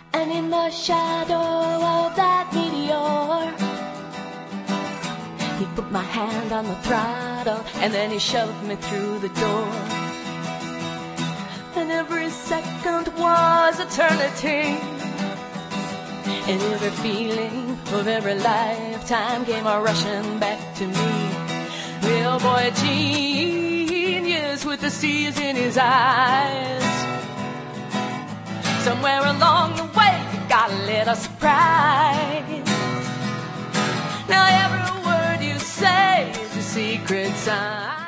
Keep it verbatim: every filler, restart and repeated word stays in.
And in the shadow of that meteor, he put my hand on the throttle, and then he shoved me through the door. And every second was eternity, and every feeling of every lifetime came a-rushing back to me. Little boy genius with the seas in his eyes. Somewhere along the way, you got a little surprise. Now every word you say is a secret sign.